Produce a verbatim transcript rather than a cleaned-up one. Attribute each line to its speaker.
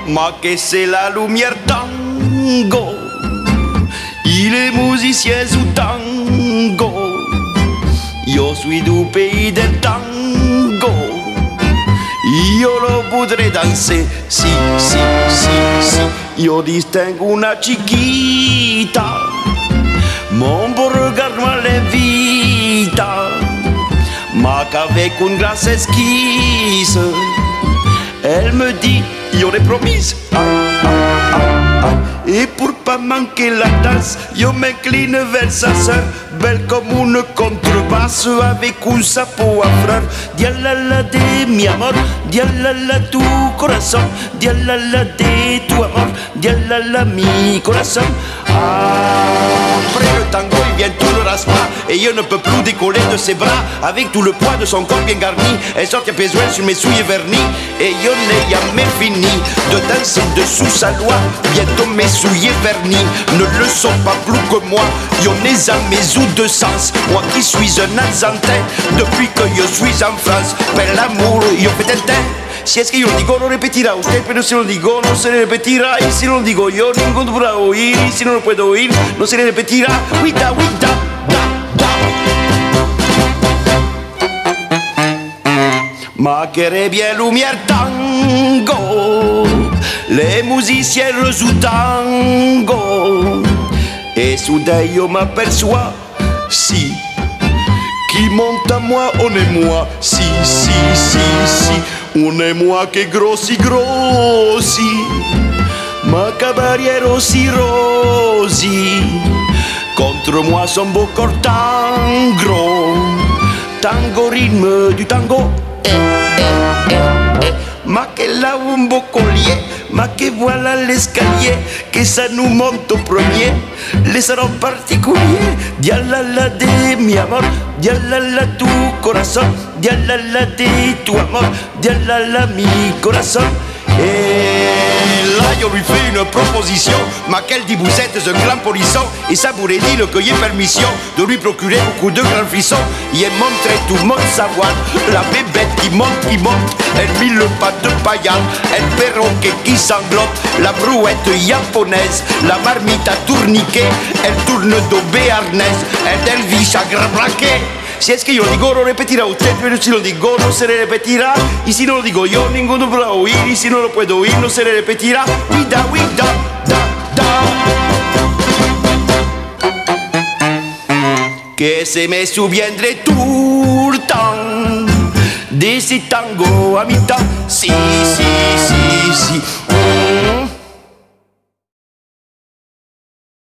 Speaker 1: ma che c'est la lumière tango. Il est musicien sous tango. Io suis du pays del tango. Io lo voudrais danser, si, si, si, si. Io distingue una chiquita. Mon beau regard m'invita. Ma qu'avec une grâce esquisse, elle me dit, io l'ai promise. Ah, ah, ah, ah. Et pour pas manquer la danse, yo m'incline vers sa sœur, belle comme une contrebasse avec un sapo à fleurs. Dialala de mi amor, dialala tu corazón, dialala de tu amor, dialala mi corazón. Après le tango, il vient tout le raspa, et je ne peux plus décoller de ses bras. Avec tout le poids de son corps bien garni, elle sort à besoin sur mes souliers vernis. Et je n'ai jamais fini de danser dessous sa loi. Bientôt mes souliers vernis ne le sont pas plus que moi. Yo n'ai jamais eu de sens, moi qui suis un Argentin. Depuis que je suis en France, per l'amour, yo fait un temps. Si es que yo lo digo, lo repetirá usted, pero si lo digo, no se le repetirá. Y si no lo digo yo, ninguno podrá oír. Y si no lo puedo oír, no se le repetirá. Wita, wita, da, da. Ma querait bien lumière tango, les musiciens rejouent tango. Et soudain, yo m'aperçois, si, qui monte à moi, on est moi. Si, si, si, si. On est moi che grossi grossi, ma caballero si rosi. Contre moi son beau corps tango, tango rythme du tango. Eh, eh, eh, eh. Ma qu'elle a un beau collier, ma que voilà l'escalier, que ça nous monte au premier. Les salons particuliers, dialala de mi amor, dialala tu corazón, dialala de tu amor, dialala mi corazón. Et là, je lui fais une proposition, ma qu'elle dit vous êtes un grand polisson, et ça vous dit le cueillir permission de lui procurer beaucoup de grands frissons. Il est montré tout le monde savoir, la bébête qui monte, qui monte, elle mit le pas de paillard, elle perroquet qui sanglote, la brouette japonaise, la marmite à tourniquet, elle tourne do béarnaise, elle derviche à grand braquet. Si es que yo lo digo, lo repetirá usted, pero si lo digo, no se le repetirá. Y si no lo digo yo, ninguno podrá oír. Y si no lo puedo oír, no se le repetirá. Wida, wida, da, da. Que se me souviendrait tout le temps de ces tangos à mi-temps. Si,